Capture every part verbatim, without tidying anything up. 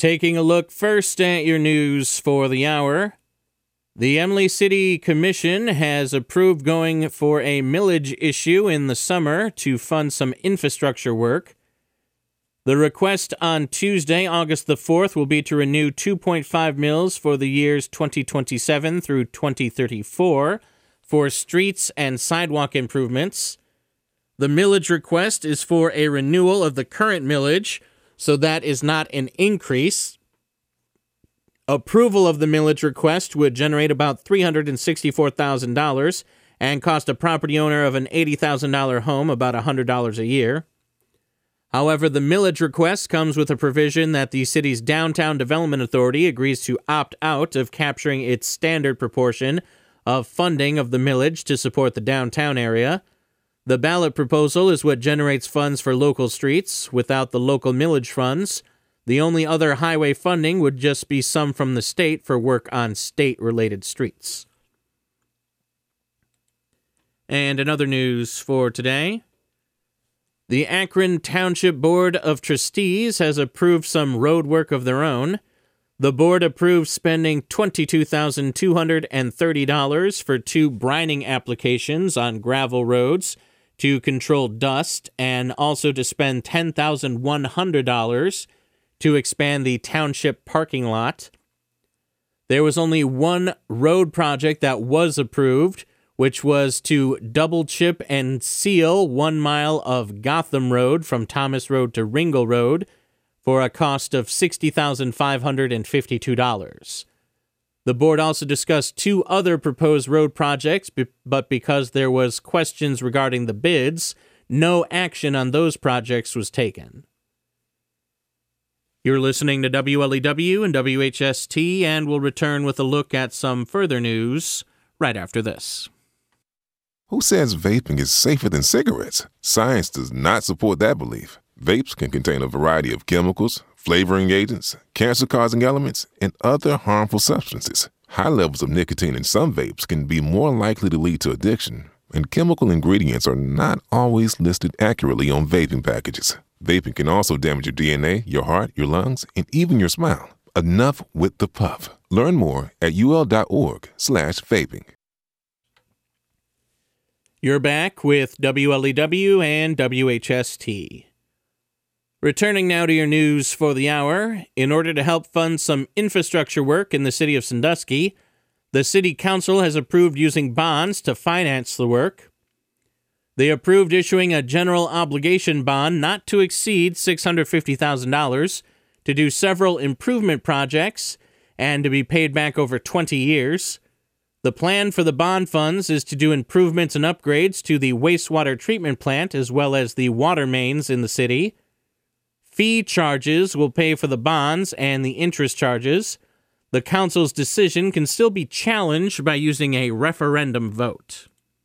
Taking a look first at your news for the hour. The Emily City Commission has approved going for a millage issue in the summer to fund some infrastructure work. The request on Tuesday, August the fourth, will be to renew two point five mills for the years twenty twenty-seven through twenty thirty-four for streets and sidewalk improvements. The millage request is for a renewal of the current millage, so that is not an increase. Approval of the millage request would generate about three hundred sixty-four thousand dollars and cost a property owner of an eighty thousand dollars home about one hundred dollars a year. However, the millage request comes with a provision that the city's Downtown Development Authority agrees to opt out of capturing its standard proportion of funding of the millage to support the downtown area. The ballot proposal is what generates funds for local streets. Without the local millage funds, the only other highway funding would just be some from the state for work on state-related streets. And in other news for today, the Akron Township Board of Trustees has approved some road work of their own. The board approved spending twenty-two thousand two hundred thirty dollars for two brining applications on gravel roads to control dust, and also to spend ten thousand one hundred dollars to expand the township parking lot. There was only one road project that was approved, which was to double chip and seal one mile of Gotham Road from Thomas Road to Ringle Road for a cost of sixty thousand five hundred fifty-two dollars. The board also discussed two other proposed road projects, but because there was questions regarding the bids, no action on those projects was taken. You're listening to W L E W and W H S T, and we'll return with a look at some further news right after this. Who says vaping is safer than cigarettes? Science does not support that belief. Vapes can contain a variety of chemicals, flavoring agents, cancer-causing elements, and other harmful substances. High levels of nicotine in some vapes can be more likely to lead to addiction, and chemical ingredients are not always listed accurately on vaping packages. Vaping can also damage your D N A, your heart, your lungs, and even your smile. Enough with the puff. Learn more at ul.org slash vaping. You're back with W L E W and W H S T. Returning now to your news for the hour, in order to help fund some infrastructure work in the city of Sandusky, the city council has approved using bonds to finance the work. They approved issuing a general obligation bond not to exceed six hundred fifty thousand dollars to do several improvement projects and to be paid back over twenty years. The plan for the bond funds is to do improvements and upgrades to the wastewater treatment plant as well as the water mains in the city. Fee charges will pay for the bonds and the interest charges. The council's decision can still be challenged by using a referendum vote.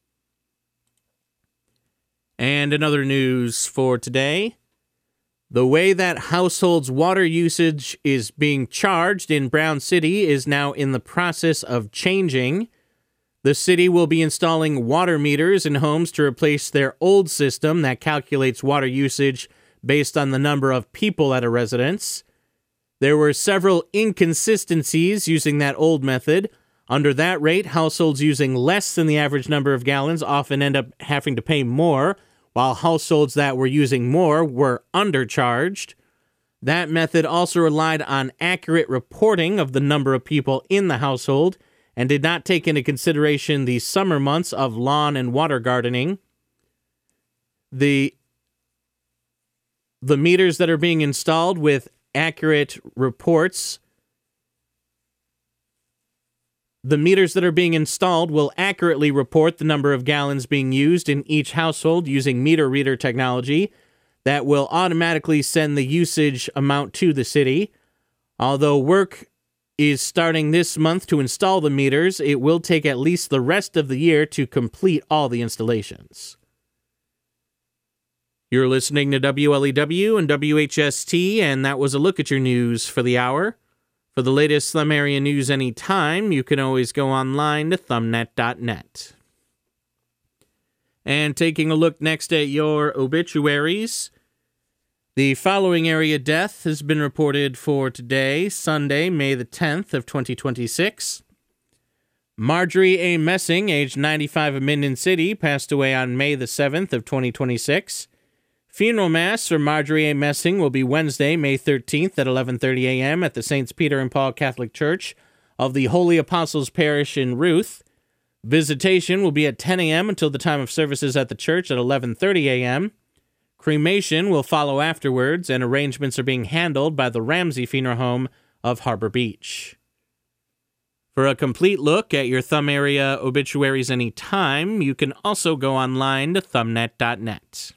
And in other news for today, the way that households' water usage is being charged in Brown City is now in the process of changing. The city will be installing water meters in homes to replace their old system that calculates water usage based on the number of people at a residence. There were several inconsistencies using that old method. Under that rate, households using less than the average number of gallons often end up having to pay more, while households that were using more were undercharged. That method also relied on accurate reporting of the number of people in the household and did not take into consideration the summer months of lawn and water gardening. The, the meters that are being installed with accurate reports The meters that are being installed will accurately report the number of gallons being used in each household using meter reader technology that will automatically send the usage amount to the city. Although work is starting this month to install the meters, it will take at least the rest of the year to complete all the installations. You're listening to W L E W and W H S T, and that was a look at your news for the hour. For the latest Thumb Area news anytime, you can always go online to thumbnet dot net. And taking a look next at your obituaries, The following area death has been reported for today, Sunday, May the tenth of twenty twenty-six. Marjorie A. Messing, age ninety-five, of Minden City, passed away on May the seventh of twenty twenty-six. Funeral Mass for Marjorie A. Messing will be Wednesday, May thirteenth at eleven thirty a.m. at the Saints Peter and Paul Catholic Church of the Holy Apostles Parish in Ruth. Visitation will be at ten a.m. until the time of services at the church at eleven thirty a.m. Cremation will follow afterwards, and arrangements are being handled by the Ramsey Funeral Home of Harbor Beach. For a complete look at your Thumb area obituaries anytime, you can also go online to thumbnet dot net.